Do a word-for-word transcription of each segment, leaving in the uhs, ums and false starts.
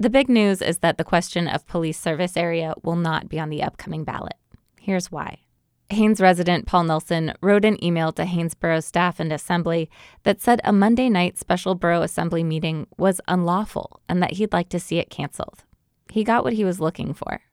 The big news is that the question of police service area will not be on the upcoming ballot. Here's why. Haines resident Paul Nelson wrote an email to Haines Borough staff and assembly that said a Monday night special borough assembly meeting was unlawful and that he'd like to see it canceled. He got what he was looking for.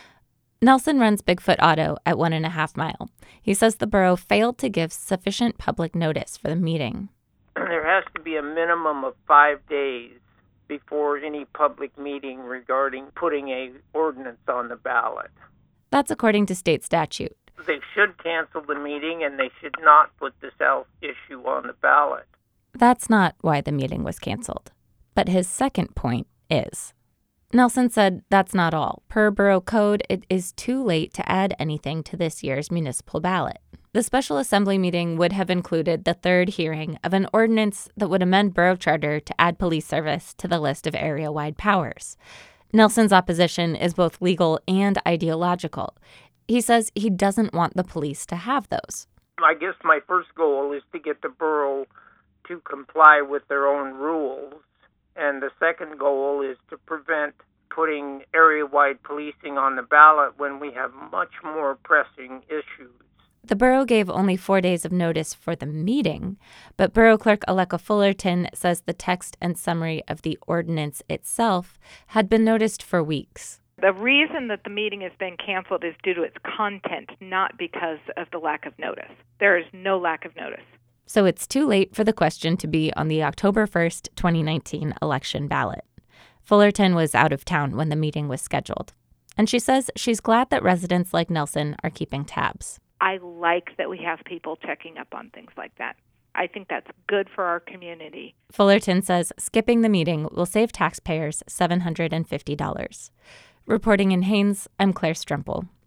Nelson runs Bigfoot Auto at One and a Half Mile. He says the borough failed to give sufficient public notice for the meeting. There has to be a minimum of five days before any public meeting regarding putting a ordinance on the ballot. That's according to state statute. They should cancel the meeting and they should not put this health issue on the ballot. That's not why the meeting was canceled. But his second point is. Nelson said that's not all. Per borough code, it is too late to add anything to this year's municipal ballot. The special assembly meeting would have included the third hearing of an ordinance that would amend borough charter to add police service to the list of area-wide powers. Nelson's opposition is both legal and ideological. He says he doesn't want the police to have those. I guess my first goal is to get the borough to comply with their own rules. And the second goal is to prevent putting area-wide policing on the ballot when we have much more pressing issues. The borough gave only four days of notice for the meeting, but Borough Clerk Aleka Fullerton says the text and summary of the ordinance itself had been noticed for weeks. The reason that the meeting has been canceled is due to its content, not because of the lack of notice. There is no lack of notice. So it's too late for the question to be on the October first, twenty nineteen election ballot. Fullerton was out of town when the meeting was scheduled. And she says she's glad that residents like Nelson are keeping tabs. I like that we have people checking up on things like that. I think that's good for our community. Fullerton says skipping the meeting will save taxpayers seven hundred fifty dollars. Reporting in Haines, I'm Claire Strempel.